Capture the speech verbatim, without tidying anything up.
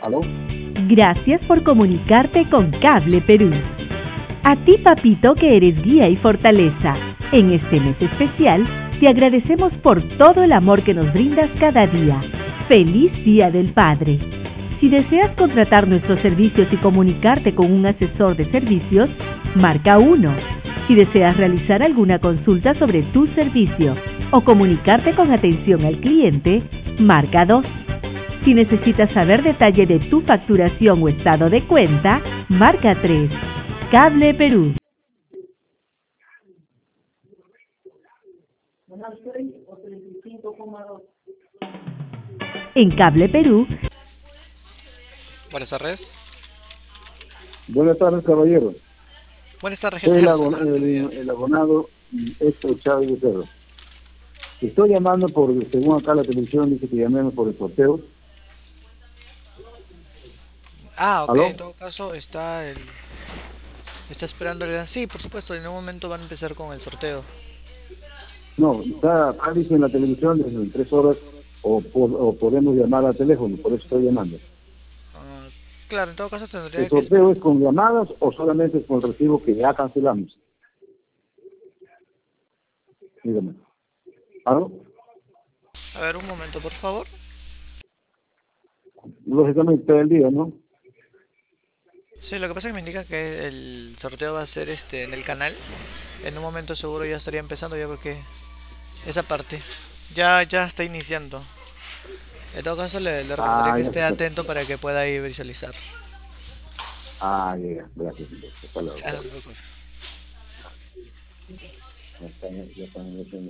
¿Aló? Gracias por comunicarte con Cable Perú. A ti, papito, que eres guía y fortaleza, en este mes especial, te agradecemos por todo el amor que nos brindas cada día. ¡Feliz Día del Padre! Si deseas contratar nuestros servicios y comunicarte con un asesor de servicios, marca uno. Si deseas realizar alguna consulta sobre tu servicio o comunicarte con atención al cliente, marca dos. Si necesitas saber detalle de tu facturación o estado de cuenta, marca tres. Cable Perú. En Cable Perú. Buenas tardes. Buenas tardes, caballero. Buenas tardes, ¿qué Soy el, tal, abon señor? el, el abonado Héctor Chávez de Cerro. Estoy llamando por, según acá la televisión dice que llamemos por el sorteo. Ah, ok, ¿Aló? en todo caso está el... Está esperando el... Sí, por supuesto, en un momento van a empezar con el sorteo. No, está acá dice en la televisión desde en tres horas o, por, o podemos llamar al teléfono, por eso estoy llamando. Ah, claro, en todo caso ¿El tendría que sorteo esperar. es con llamadas o solamente es con el recibo que ya cancelamos? Dígame. ¿Aló? A ver, un momento, por favor. Lógicamente todo el día, ¿no? Sí, lo que pasa es que me indica que el sorteo va a ser este en el canal. En un momento seguro ya estaría empezando ya porque esa parte ya ya está iniciando. En todo caso le, le recomendaría Ah, que ya se esté está. atento para que pueda ir visualizar. Ah, ya, ya. Gracias. Hasta luego. Ah, no se preocupe. Ya está, ya está, ya está.